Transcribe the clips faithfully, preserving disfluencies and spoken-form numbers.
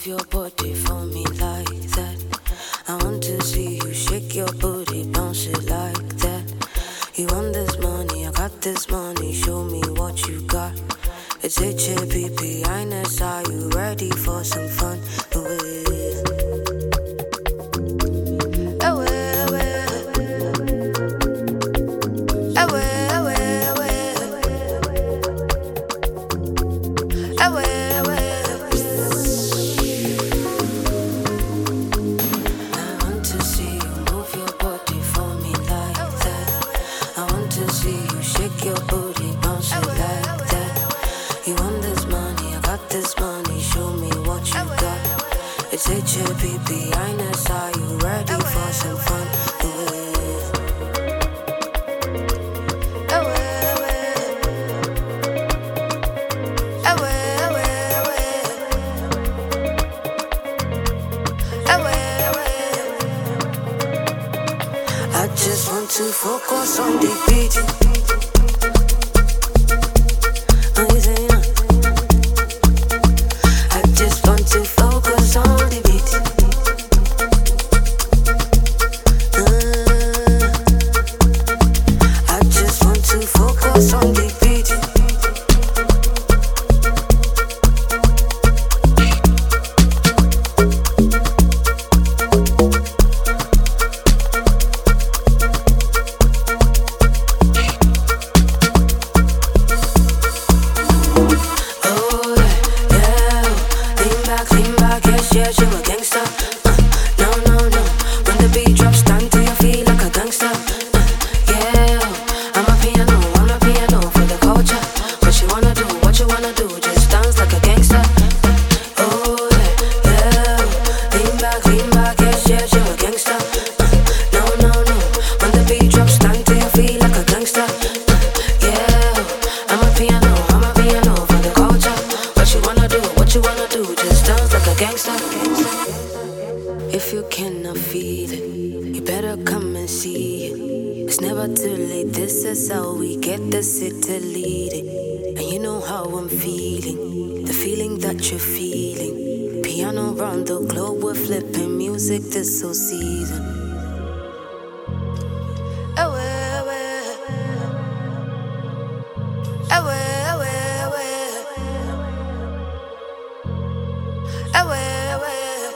move your body for me like that. I want to see you shake your booty, bounce it like that. You want this money, I got this money, show me what you got. It's H A P P, I N S, are you ready for some fun? H A P P, I N S, are you ready for some fun? I just want to focus on the beat. I just want to focus on the beat. I just want to focus on the beat. Lean back, yes, yes, you a gangster. Uh, no, no, no. When the beat drops, stand to your feet like a gangster. Uh, yeah, I'm a piano, I'm a piano for the culture. What you wanna do, what you wanna do, just dance like a gangster. Oh yeah, yeah. Lean back, lean back, yes, yes, you a gangster. Uh, no, no, no. When the beat drops, stand to your feet like a gangster. Uh, yeah, I'm a piano, I'm a piano for the culture. What you wanna do, what you wanna do, just dance like a gangster. If you cannot feel it, you better come and see it. It's never too late, this is how we get the city leading. And you know how I'm feeling, the feeling that you're feeling. Piano round the globe, we're flipping music this whole season. Oh, well, well. Oh, well, well, well. Oh, well, well.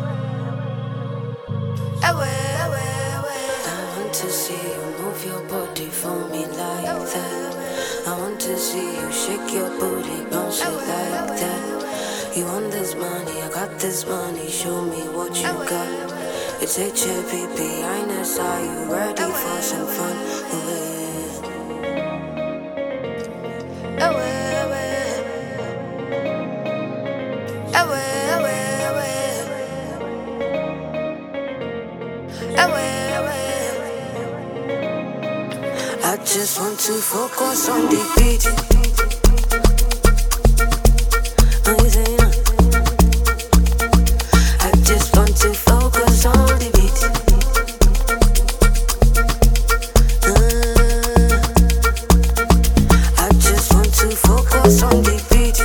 Oh, well, well, well. I want to see you move your body for me like that. I want to see you shake your booty, bounce it like that. You want this money, I got this money, show me what you got. It's H A P P, I N S, are you ready for some fun? Oh, well. Oh, well, well. Oh, well, well, well. Oh, well, well. I just want to focus on the beat. Oh, you say, uh. I just want to focus on the beat. Uh, I just want to focus on the beat.